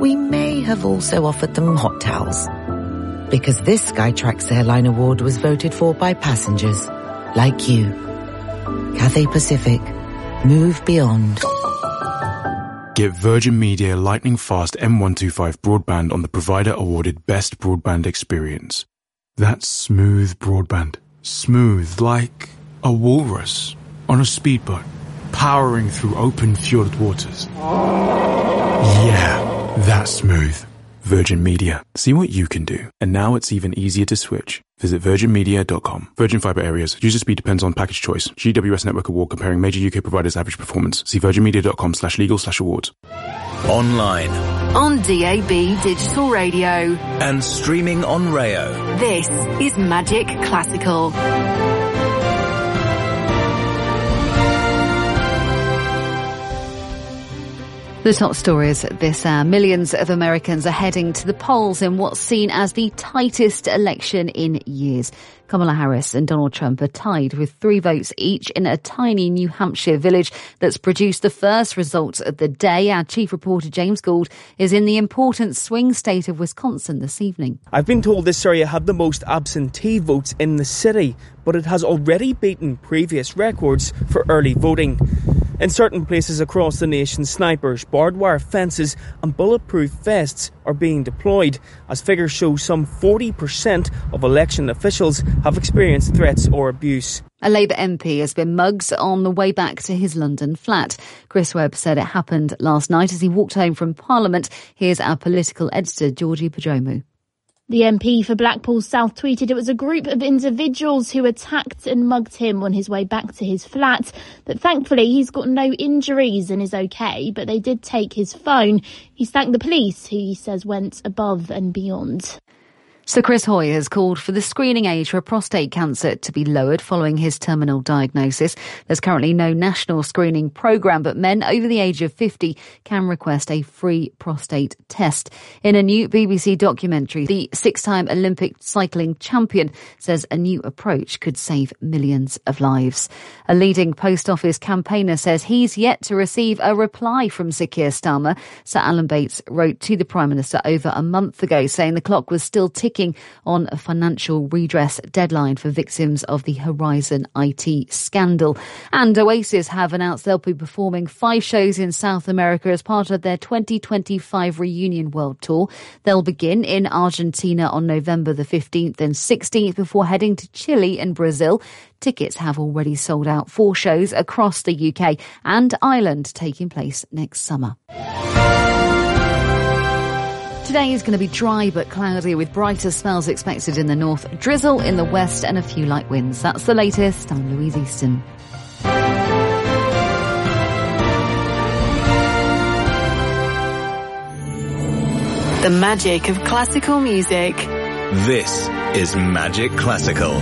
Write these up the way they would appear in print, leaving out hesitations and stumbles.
we may have also offered them hot towels. Because this Skytrax Airline Award was voted for by passengers like you. Cathay Pacific. Move beyond. Get Virgin Media Lightning Fast M125 broadband on the provider-awarded Best Broadband Experience. That's smooth broadband. Smooth like a walrus on a speedboat, powering through open fjord waters. Yeah, that's smooth. Virgin Media. See what you can do. And now it's even easier to switch. Visit virginmedia.com. Virgin Fibre Areas. User speed depends on package choice. GWS Network Award comparing major UK providers' average performance. See virginmedia.com/legal/awards. Online. On DAB Digital Radio. And streaming on Rayo. This is Magic Classical. The top stories this hour. Millions of Americans are heading to the polls in what's seen as the tightest election in years. Kamala Harris and Donald Trump are tied with 3 votes each in a tiny New Hampshire village that's produced the first results of the day. Our chief reporter James Gould is in the important swing state of Wisconsin this evening. I've been told this area had the most absentee votes in the city, but it has already beaten previous records for early voting. In certain places across the nation, snipers, barbed wire fences and bulletproof vests are being deployed, as figures show some 40% of election officials have experienced threats or abuse. A Labour MP has been mugged on the way back to his London flat. Chris Webb said it happened last night as he walked home from Parliament. Here's our political editor, Georgie Pajomu. The MP for Blackpool South tweeted it was a group of individuals who attacked and mugged him on his way back to his flat, that thankfully he's got no injuries and is okay, but they did take his phone. He's thanked the police, who he says went above and beyond. Sir Chris Hoy has called for the screening age for prostate cancer to be lowered following his terminal diagnosis. There's currently no national screening programme, but men over the age of 50 can request a free prostate test. In a new BBC documentary, the 6-time Olympic cycling champion says a new approach could save millions of lives. A leading post office campaigner says he's yet to receive a reply from Sir Keir Starmer. Sir Alan Bates wrote to the Prime Minister over a month ago saying the clock was still ticking on a financial redress deadline for victims of the Horizon IT scandal. And Oasis have announced they'll be performing 5 shows in South America as part of their 2025 Reunion World Tour. They'll begin in Argentina on November the 15th and 16th before heading to Chile and Brazil. Tickets have already sold out for shows across the UK and Ireland taking place next summer. Today is going to be dry but cloudy with brighter spells expected in the north, drizzle in the west and a few light winds. That's the latest. I'm Louise Easton. The magic of classical music. This is Magic Classical.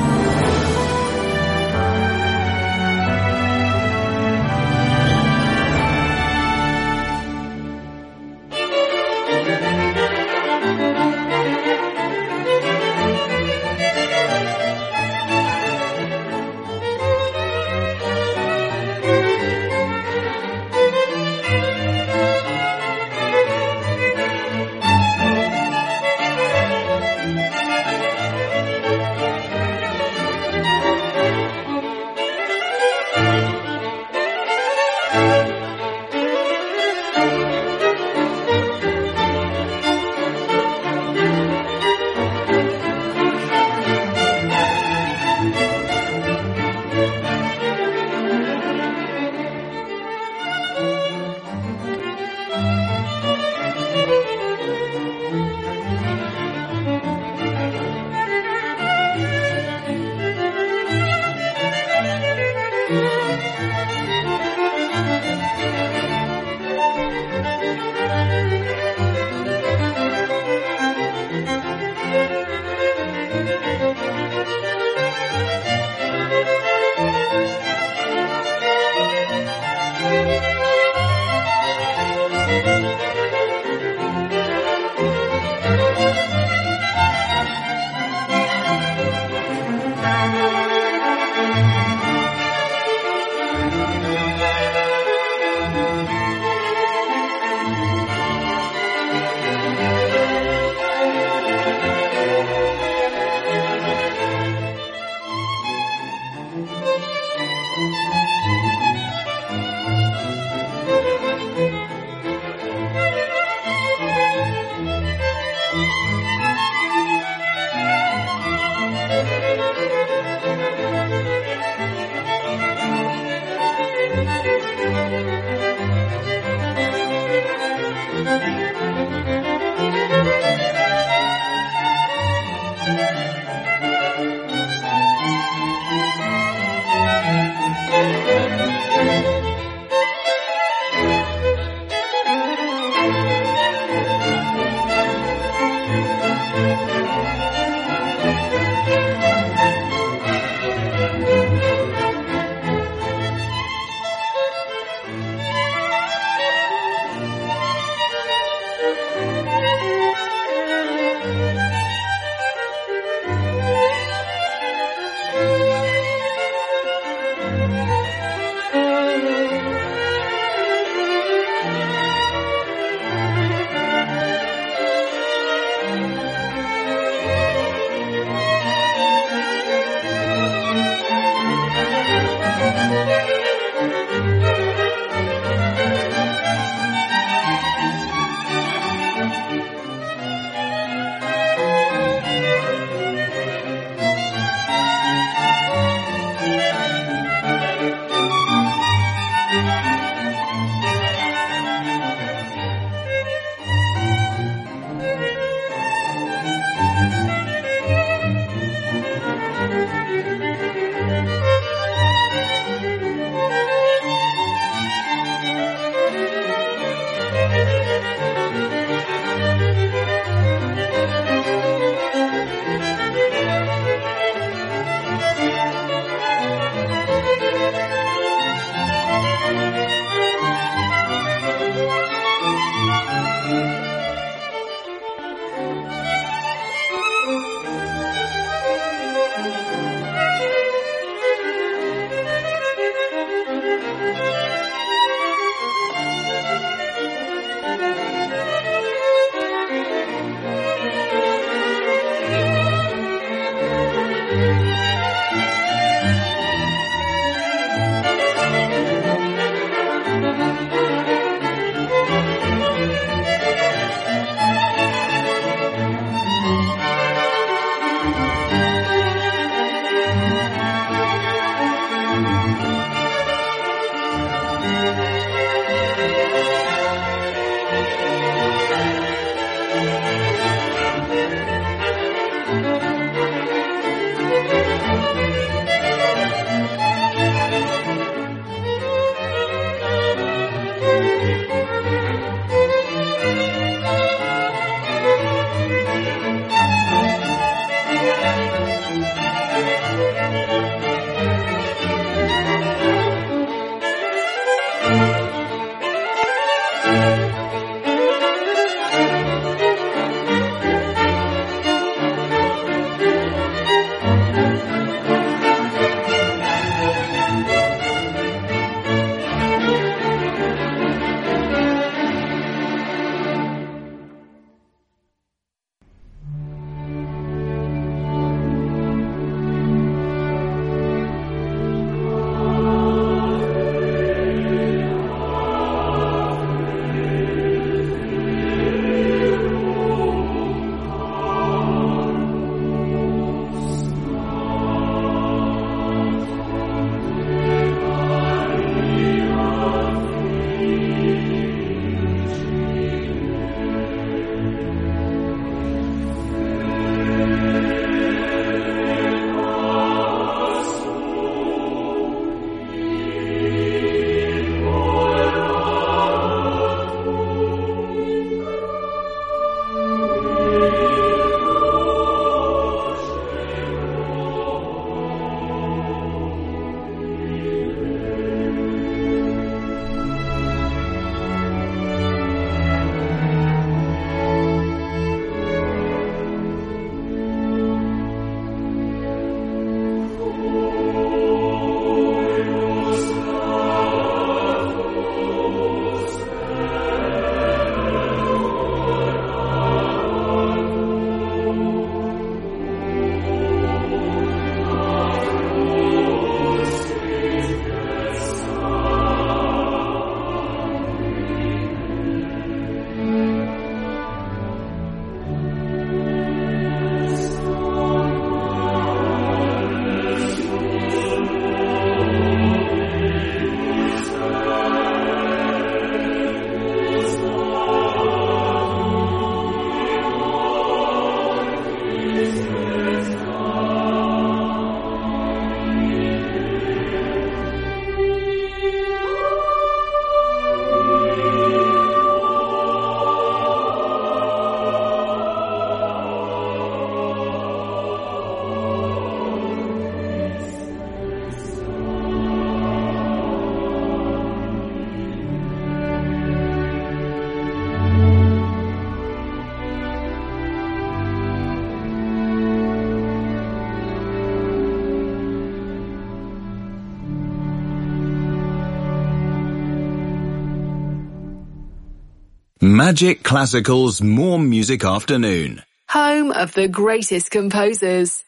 Magic Classical's More Music Afternoon. Home of the greatest composers.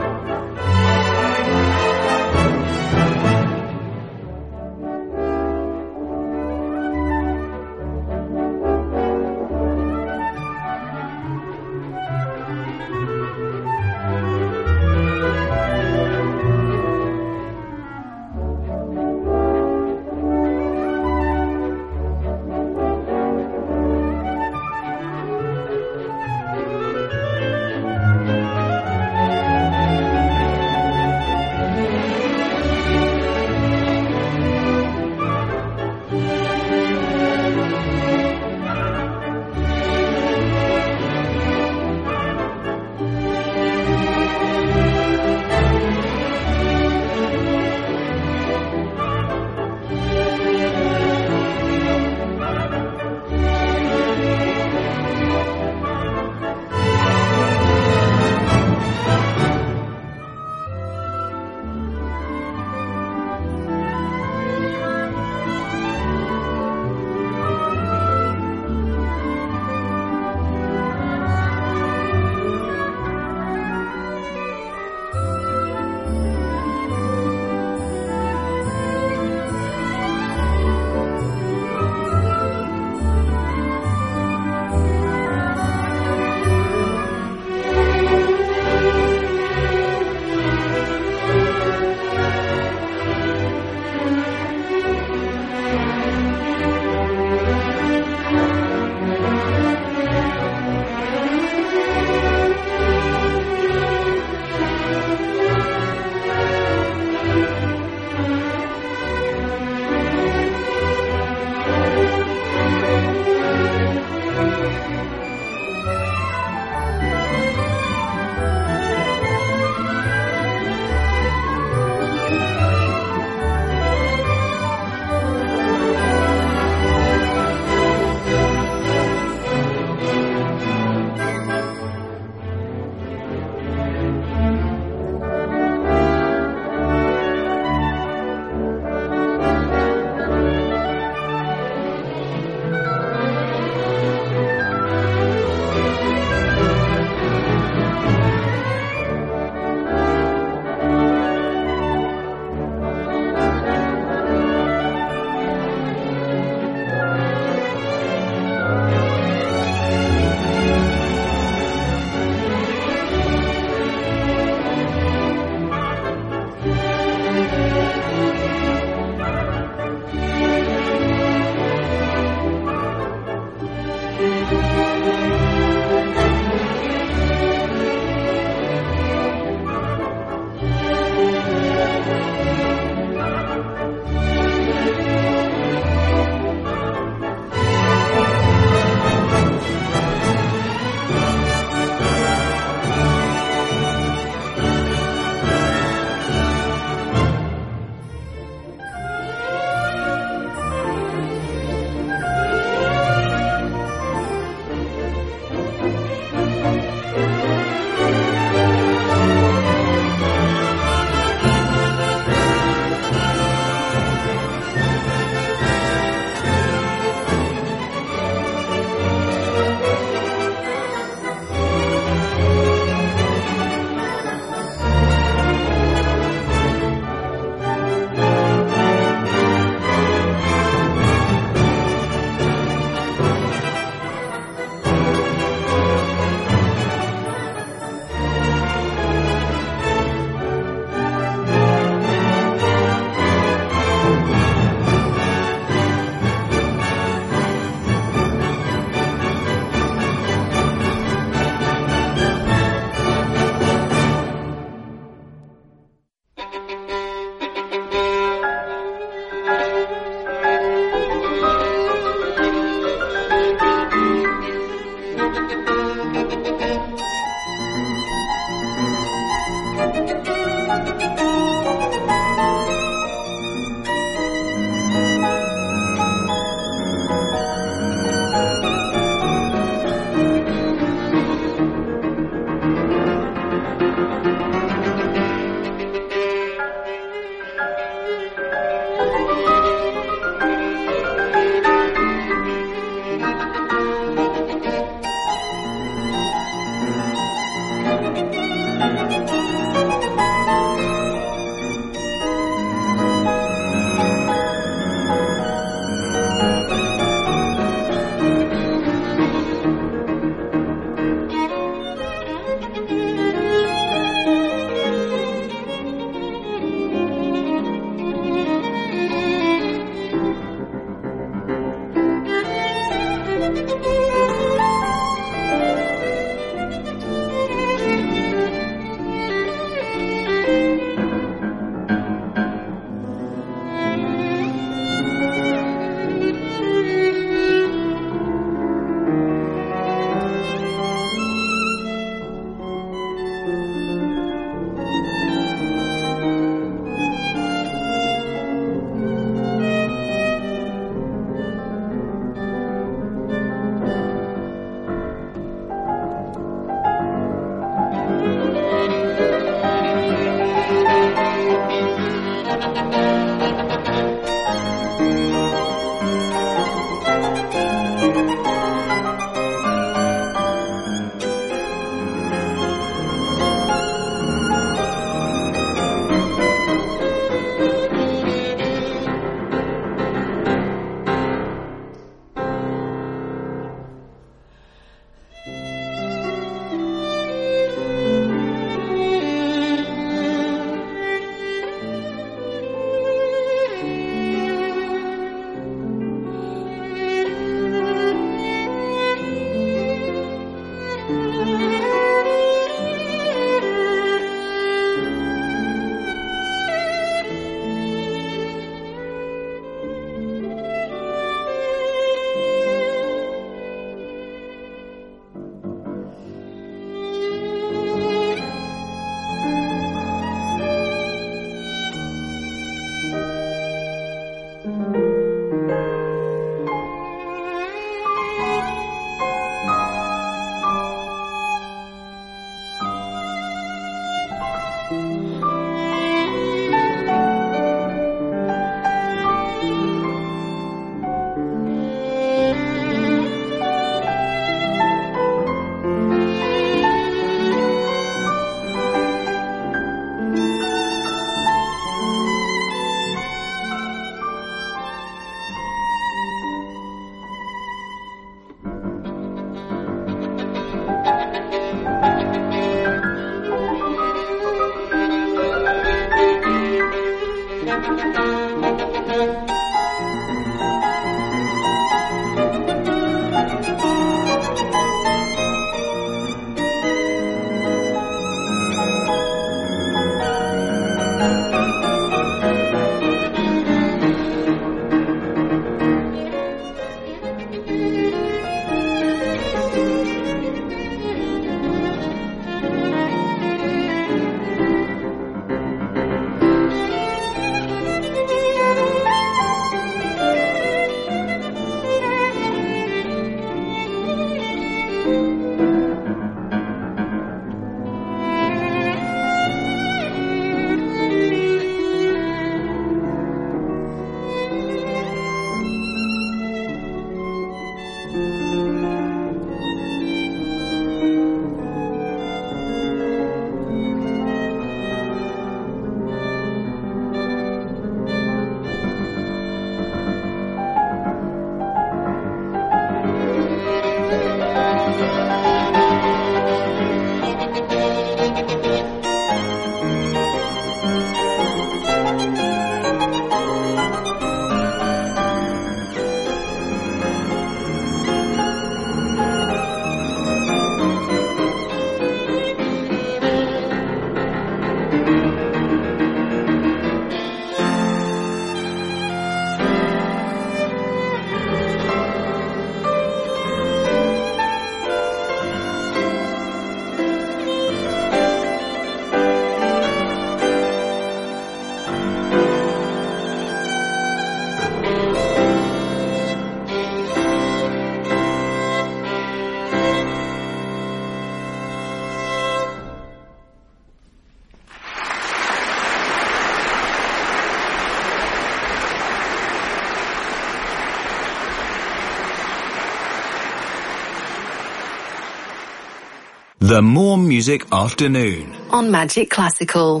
The More Music Afternoon on Magic Classical.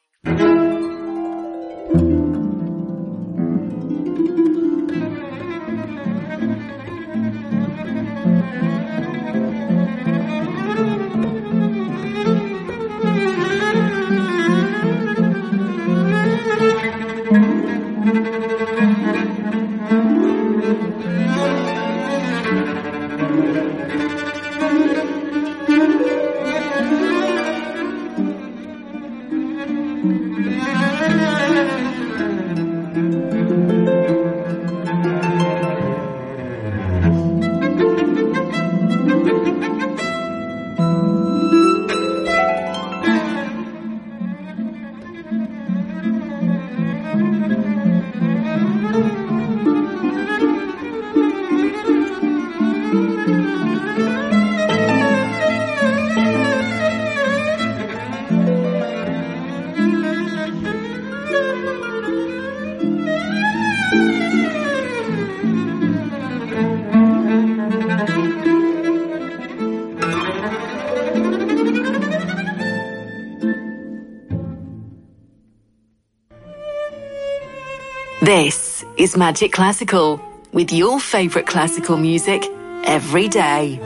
This is Magic Classical, with your favourite classical music every day.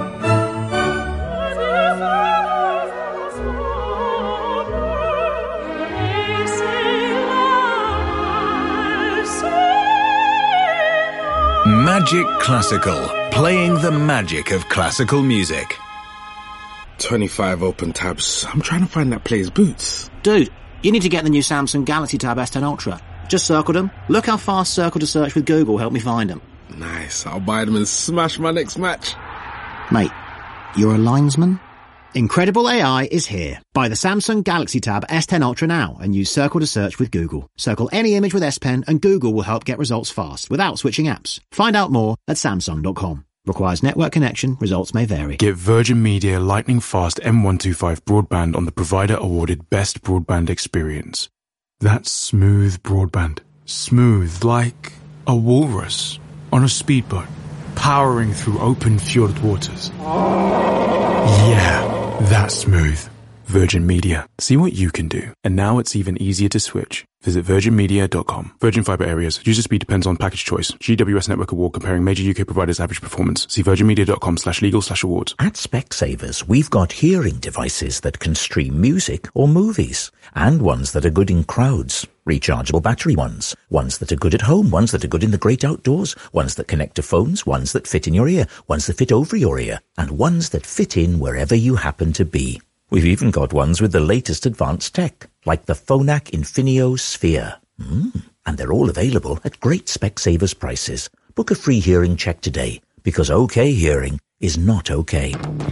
Magic Classical, playing the magic of classical music. 25 open tabs. I'm trying to find that player's boots. Dude, you need to get the new Samsung Galaxy Tab S10 Ultra. Just circled them. Look how fast circle to search with Google helped me find them. Nice. I'll buy them and smash my next match. Mate, you're a linesman? Incredible AI is here. Buy the Samsung Galaxy Tab S10 Ultra now and use circle to search with Google. Circle any image with S Pen and Google will help get results fast without switching apps. Find out more at Samsung.com. Requires network connection. Results may vary. Get Virgin Media Lightning Fast M125 broadband on the provider awarded Best Broadband Experience. That's smooth broadband. Smooth like a walrus on a speedboat, powering through open fjord waters. Yeah, that's smooth. Virgin Media. See what you can do. And now it's even easier to switch. Visit virginmedia.com. Virgin Fibre Areas. User speed depends on package choice. GWS Network Award comparing major UK providers' average performance. See virginmedia.com/legal/awards. At Specsavers, we've got hearing devices that can stream music or movies, and ones that are good in crowds. Rechargeable battery ones that are good at home, ones that are good in the great outdoors, ones that connect to phones, ones that fit in your ear, ones that fit over your ear, and ones that fit in wherever you happen to be. We've even got ones with the latest advanced tech, like the Phonak Infinio Sphere. And they're all available at great Specsavers prices. Book a free hearing check today, because OK hearing is not OK.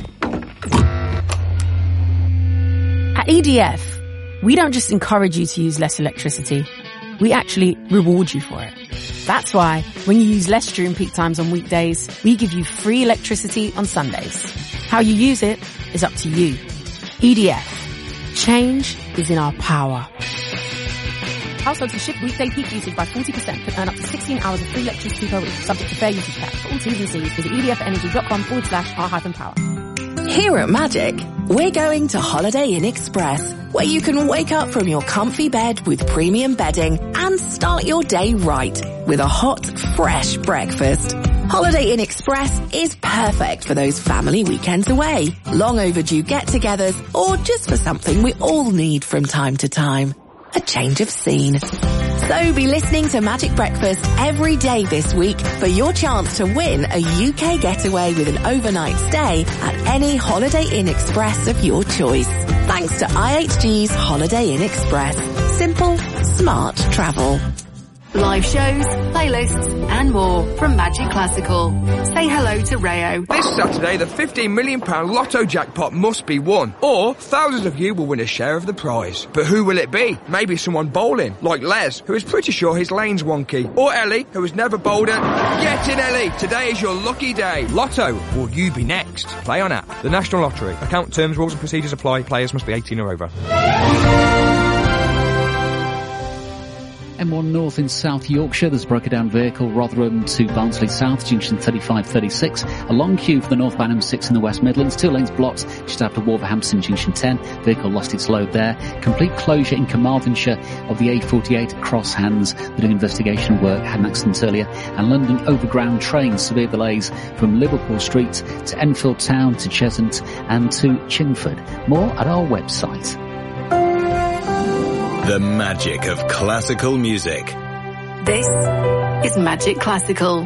At EDF, we don't just encourage you to use less electricity, we actually reward you for it. That's why, when you use less during peak times on weekdays, we give you free electricity on Sundays. How you use it is up to you. EDF. Change is in our power. Households who shift weekday peak usage by 40% can earn up to 16 hours of free electricity per week, subject to fair usage cap. For all T's and C's, visit edfenergy.com/r-power. Here at Magic, we're going to Holiday Inn Express, where you can wake up from your comfy bed with premium bedding and start your day right with a hot, fresh breakfast. Holiday Inn Express is perfect for those family weekends away, long overdue get-togethers, or just for something we all need from time to time. A change of scene. So be listening to Magic Breakfast every day this week for your chance to win a UK getaway with an overnight stay at any Holiday Inn Express of your choice. Thanks to IHG's Holiday Inn Express. Simple, smart travel. Live shows, playlists and more from Magic Classical. Say hello to Rayo. This Saturday, the £15 million lotto jackpot must be won, or thousands of you will win a share of the prize. But who will it be? Maybe someone bowling, like Les, who is pretty sure his lane's wonky. Or Ellie, who has never bowled it. Get in, Ellie! Today is your lucky day. Lotto, will you be next? Play on app. The National Lottery. Account terms, rules and procedures apply. Players must be 18 or over. M1 North in South Yorkshire, there's a broken down vehicle, Rotherham to Barnsley South, junction 3536. A long queue for the northbound M6 in the West Midlands, 2 lanes blocked just after Wolverhampton, junction 10. Vehicle lost its load there. Complete closure in Carmarthenshire of the A48 Cross Hands. They're doing investigation work, had an accident earlier. And London Overground trains, severe delays from Liverpool Street to Enfield Town to Cheshunt and to Chingford. More at our website. The magic of classical music. This is Magic Classical.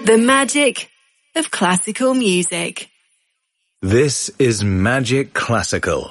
The magic of classical music. This is Magic Classical.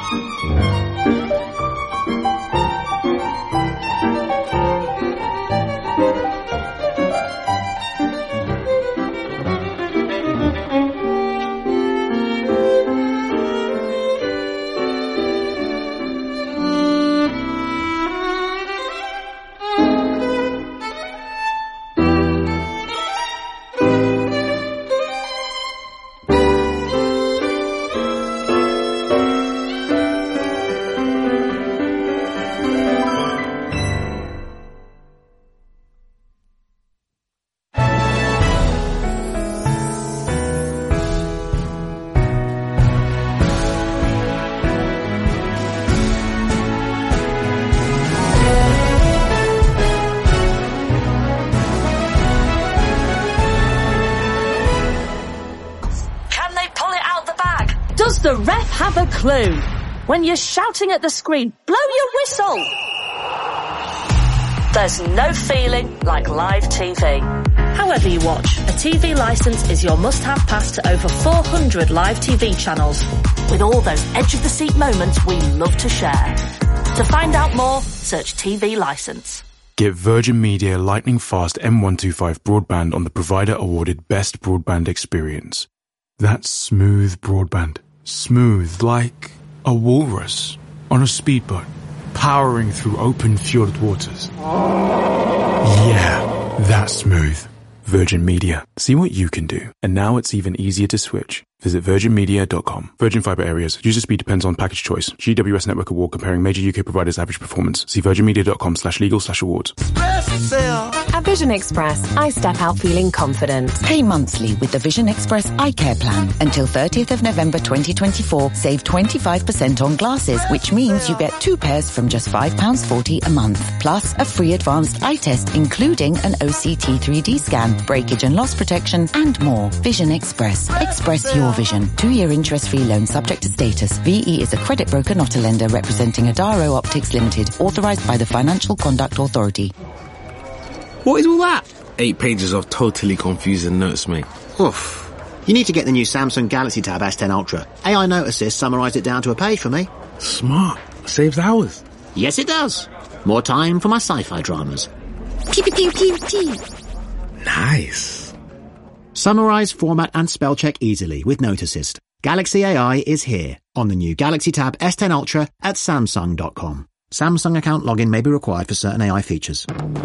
Does the ref have a clue? When you're shouting at the screen, blow your whistle. There's no feeling like live TV. However you watch, a TV licence is your must-have pass to over 400 live TV channels, with all those edge-of-the-seat moments we love to share. To find out more, search TV licence. Get Virgin Media lightning fast M125 broadband on the provider awarded best broadband experience. That's smooth broadband. Smooth like a walrus on a speedboat, powering through open fjord waters. Yeah, that's smooth. Virgin Media. See what you can do. And now it's even easier to switch. Visit virginmedia.com. Virgin Fibre areas. User speed depends on package choice. GWS Network Award comparing major UK providers' average performance. See virginmedia.com/legal/awards. At Vision Express, I step out feeling confident. Pay monthly with the Vision Express Eye Care Plan. Until 30th of November 2024, save 25% on glasses, which means you get 2 pairs from just £5.40 a month. Plus a free advanced eye test, including an OCT 3D scan, breakage and loss protection, and more. Vision Express. Express your vision. 2-year interest-free loan subject to status. VE is a credit broker, not a lender, representing Adaro Optics Limited, authorised by the Financial Conduct Authority. What is all that? 8 pages of totally confusing notes, mate. Oof. You need to get the new Samsung Galaxy Tab S10 Ultra. AI Note Assist summarised it down to a page for me. Smart. Saves hours. Yes, it does. More time for my sci-fi dramas. Pew, pew, pew, pew. Nice. Summarise, format and spell check easily with Note Assist. Galaxy AI is here on the new Galaxy Tab S10 Ultra at Samsung.com. Samsung account login may be required for certain AI features.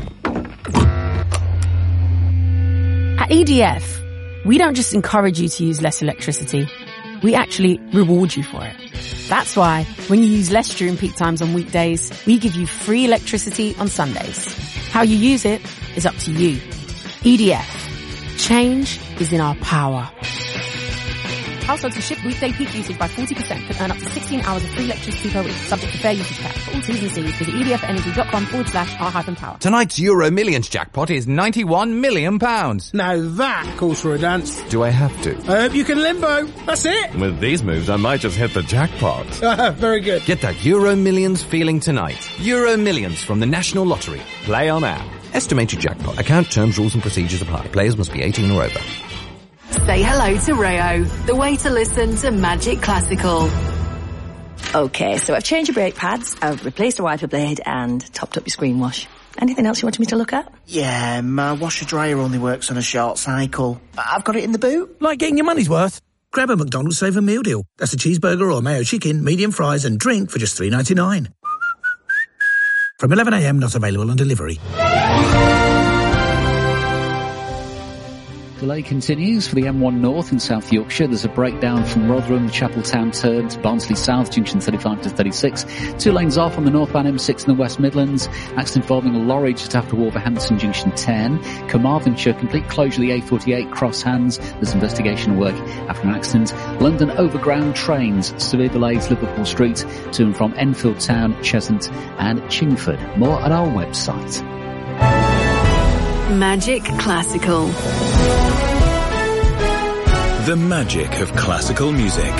At EDF, we don't just encourage you to use less electricity. We actually reward you for it. That's why when you use less during peak times on weekdays, we give you free electricity on Sundays. How you use it is up to you. EDF. Change is in our power. Households who shift weekday peak usage by 40% can earn up to 16 hours of free electricity per week, subject to fair usage cap. For all T's and C's, visit edfenergy.com/r-power. Tonight's Euro Millions jackpot is £91 million. Now that calls for a dance. Do I have to? I hope you can limbo. That's it. With these moves, I might just hit the jackpot. Very good. Get that Euro Millions feeling tonight. Euro Millions from the National Lottery. Play on app. Estimated jackpot. Account terms, rules and procedures apply. Players must be 18 or over. Say hello to Rayo, the way to listen to Magic Classical. Okay, so I've changed your brake pads, I've replaced the wiper blade and topped up your screen wash. Anything else you wanted me to look at? Yeah, my washer dryer only works on a short cycle. I've got it in the boot. Like getting your money's worth? Grab a McDonald's Saver Meal Deal. That's a cheeseburger or mayo chicken, medium fries and drink for just $3.99. From 11 a.m, not available on delivery. Delay continues for the M1 North in South Yorkshire. There's a breakdown from Rotherham, Chapeltown turn to Barnsley South, junction 35 to 36. 2 lanes off on the northbound M6 in the West Midlands. Accident involving a lorry just after Wolverhampton, junction 10. Carmarthenshire, complete closure of the A48 cross hands. There's investigation work after an accident. London overground trains, severe delays Liverpool Street to and from Enfield Town, Cheshunt and Chingford. More at our website. Magic Classical. The magic of classical music.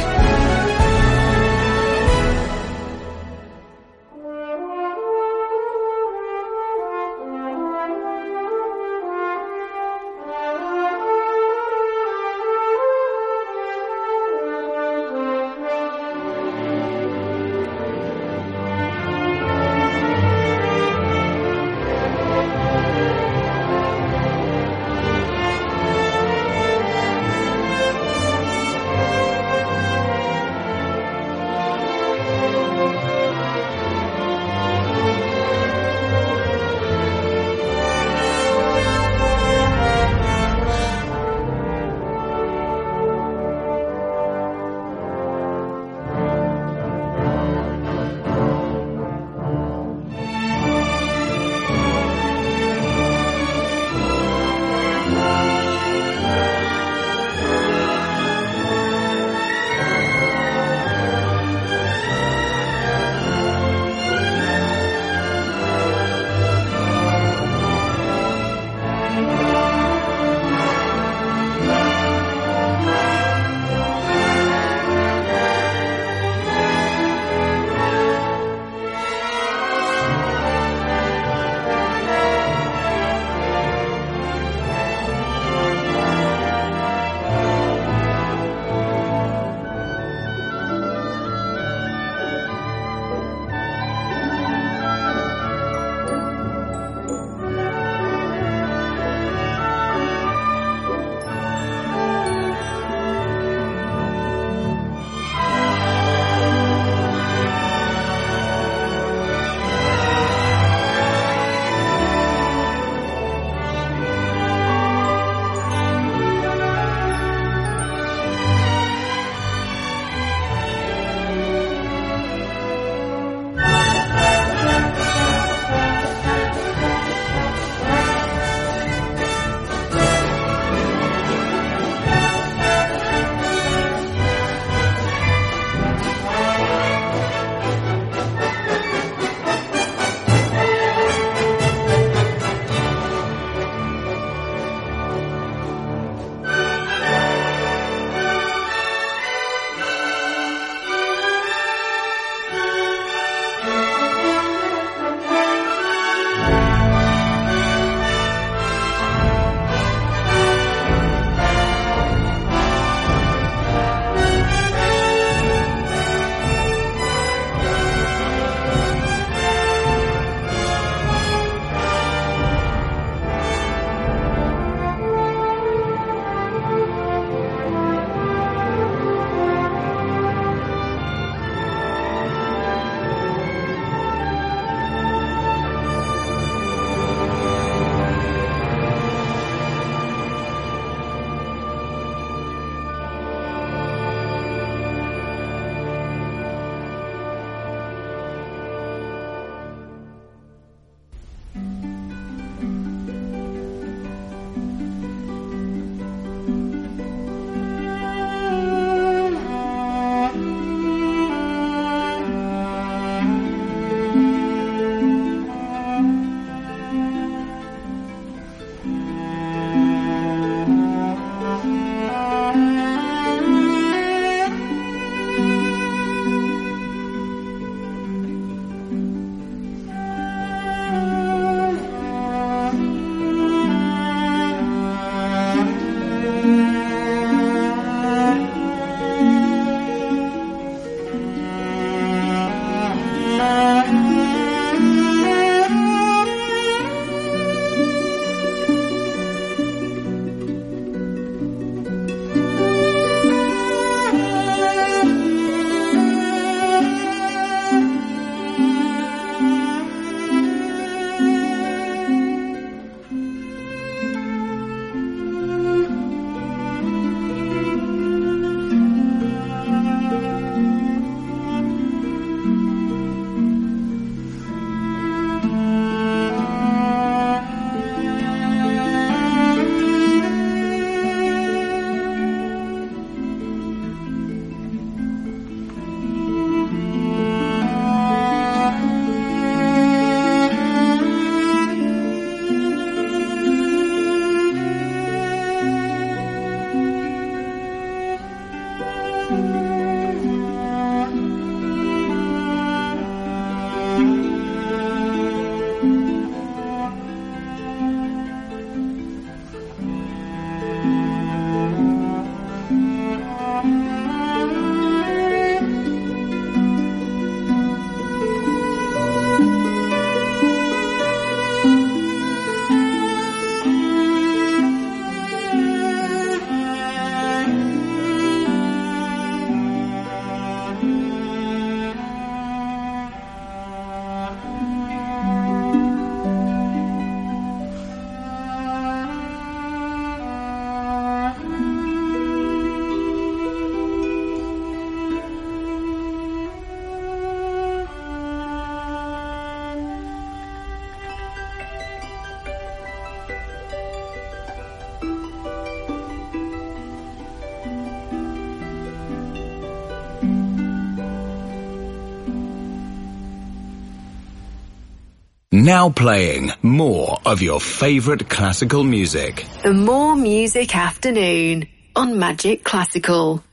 Now playing more of your favourite classical music. The More Music Afternoon on Magic Classical.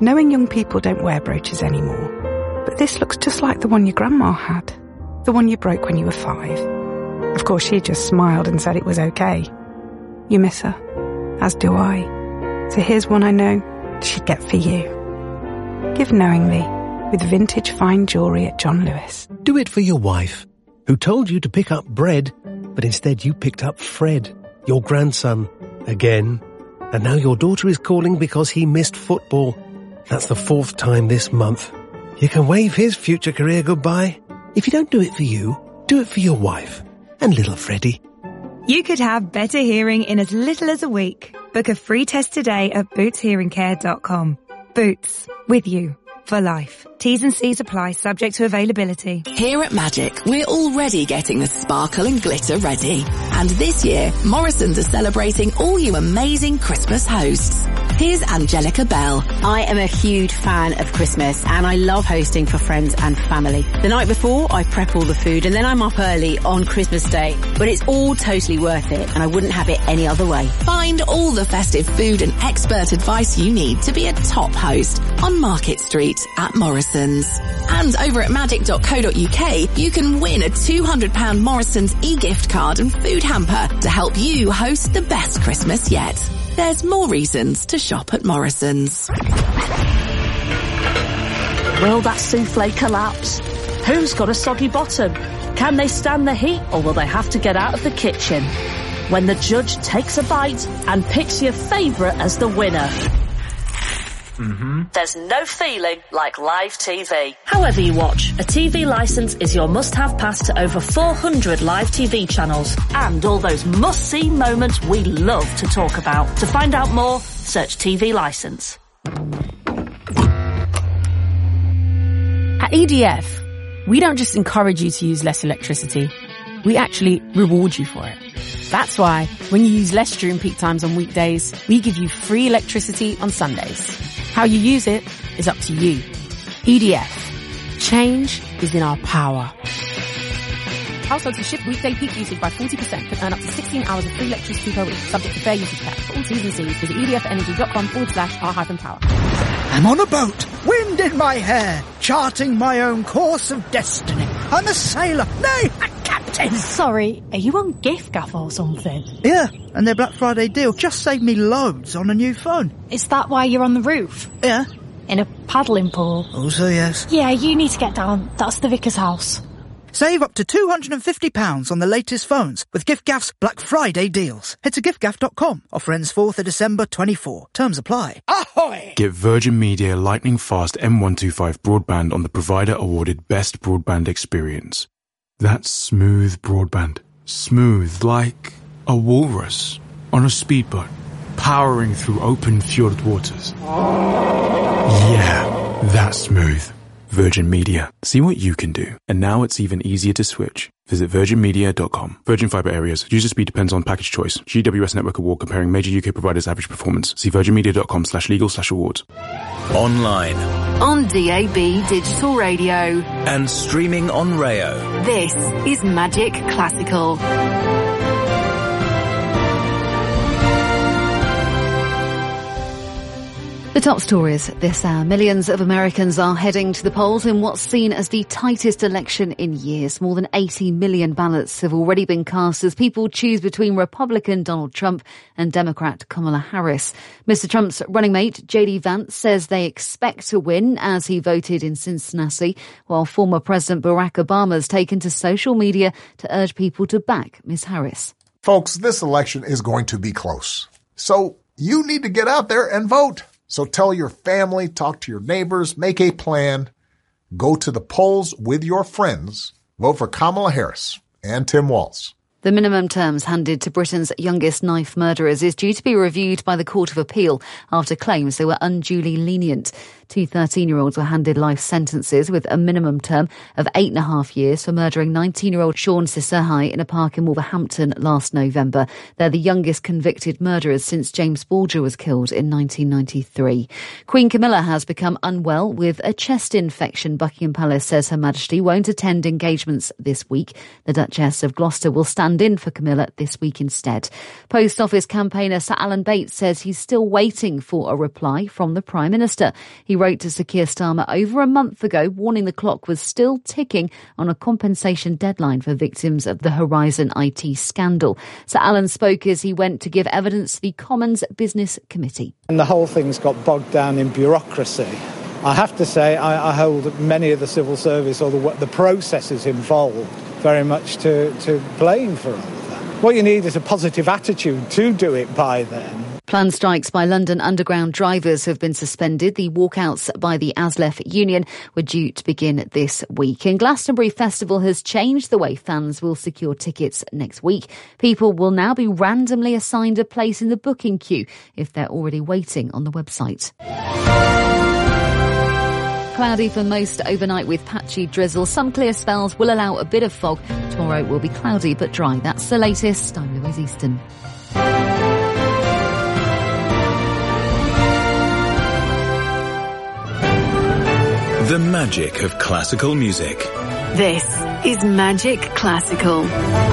knowing young people don't wear brooches anymore, but this looks just like the one your grandma had, the one you broke when you were 5. Of course, she just smiled and said it was okay. You miss her, as do I. So here's one I know she'd get for you. Give knowingly with vintage fine jewellery at John Lewis. Do it for your wife, who told you to pick up bread, but instead you picked up Fred, your grandson, again. And now your daughter is calling because he missed football. That's the 4th time this month. You can wave his future career goodbye. If you don't do it for you, do it for your wife and little Freddie. You could have better hearing in as little as a week. Book a free test today at bootshearingcare.com. Boots, with you for life. T's and C's apply, subject to availability. Here at Magic, we're already getting the sparkle and glitter ready. And this year, Morrisons are celebrating all you amazing Christmas hosts. Here's Angelica Bell. I am a huge fan of Christmas and I love hosting for friends and family. The night before, I prep all the food and then I'm up early on Christmas Day. But it's all totally worth it and I wouldn't have it any other way. Find all the festive food and expert advice you need to be a top host on Market Street at Morrisons. And over at magic.co.uk, you can win a £200 Morrisons e-gift card and food hamper to help you host the best Christmas yet. There's more reasons to shop at Morrisons. Will that souffle collapse? Who's got a soggy bottom? Can they stand the heat or will they have to get out of the kitchen? When the judge takes a bite and picks your favourite as the winner. There's no feeling like live TV. However you watch, a TV licence is your must-have pass to over 400 live TV channels and all those must-see moments we love to talk about. To find out more, search TV licence. At EDF, we don't just encourage you to use less electricity. We actually reward you for it. That's why when you use less during peak times on weekdays, we give you free electricity on Sundays. How you use it is up to you. EDF. Change is in our power. Households who shift weekday peak usage by 40% can earn up to 16 hours of free electricity per week, subject to fair usage cap. For all T's and C's, visit edfenergy.com/r-power. I'm on a boat, wind in my hair, charting my own course of destiny. I'm a sailor, nay, a captain. Sorry, are you on giffgaff or something? Yeah, and their Black Friday deal just saved me loads on a new phone. Is that why you're on the roof? Yeah. In a paddling pool? Also yes. Yeah, you need to get down. That's the vicar's house. Save up to £250 on the latest phones with giffgaff's Black Friday deals. Head to giffgaff.com. Offer ends 4th of December 24. Terms apply. Ahoy! Get Virgin Media lightning fast M125 broadband on the provider-awarded Best Broadband Experience. That's smooth broadband. Smooth like a walrus on a speedboat, powering through open fjord waters. Yeah, that's smooth. Virgin Media. See what you can do. And now it's even easier to switch. Visit virginmedia.com. Virgin Fibre areas. User speed depends on package choice. GWS Network Award comparing major UK providers' average performance. See virginmedia.com/legal/awards. Online. On DAB Digital Radio. And streaming on Rayo. This is Magic Classical. The top stories this hour. Millions of Americans are heading to the polls in what's seen as the tightest election in years. More than 80 million ballots have already been cast as people choose between Republican Donald Trump and Democrat Kamala Harris. Mr. Trump's running mate, J.D. Vance, says they expect to win as he voted in Cincinnati, while former President Barack Obama has taken to social media to urge people to back Ms. Harris. Folks, this election is going to be close. So you need to get out there and vote. So tell your family, talk to your neighbors, make a plan, go to the polls with your friends, vote for Kamala Harris and Tim Walz. The minimum terms handed to Britain's youngest knife murderers is due to be reviewed by the Court of Appeal after claims they were unduly lenient. Two 13-year-olds were handed life sentences with a minimum term of 8.5 years for murdering 19-year-old Sean Sisahai in a park in Wolverhampton last November. They're the youngest convicted murderers since James Bulger was killed in 1993. Queen Camilla has become unwell with a chest infection. Buckingham Palace says Her Majesty won't attend engagements this week. The Duchess of Gloucester will stand in for Camilla this week instead. Post Office campaigner Sir Alan Bates says he's still waiting for a reply from the Prime Minister. He He wrote to Sir Keir Starmer over a month ago, warning the clock was still ticking on a compensation deadline for victims of the Horizon IT scandal. Sir Alan spoke as he went to give evidence to the Commons Business Committee. And the whole thing's got bogged down in bureaucracy. I have to say I hold many of the civil service or the processes involved very much to blame for all of that. What you need is a positive attitude to do it by then. Planned strikes by London Underground drivers have been suspended. The walkouts by the ASLEF union were due to begin this week. And Glastonbury Festival has changed the way fans will secure tickets next week. People will now be randomly assigned a place in the booking queue if they're already waiting on the website. Cloudy for most overnight with patchy drizzle. Some clear spells will allow a bit of fog. Tomorrow will be cloudy but dry. That's the latest. I'm Louise Easton. The magic of classical music. This is Magic Classical.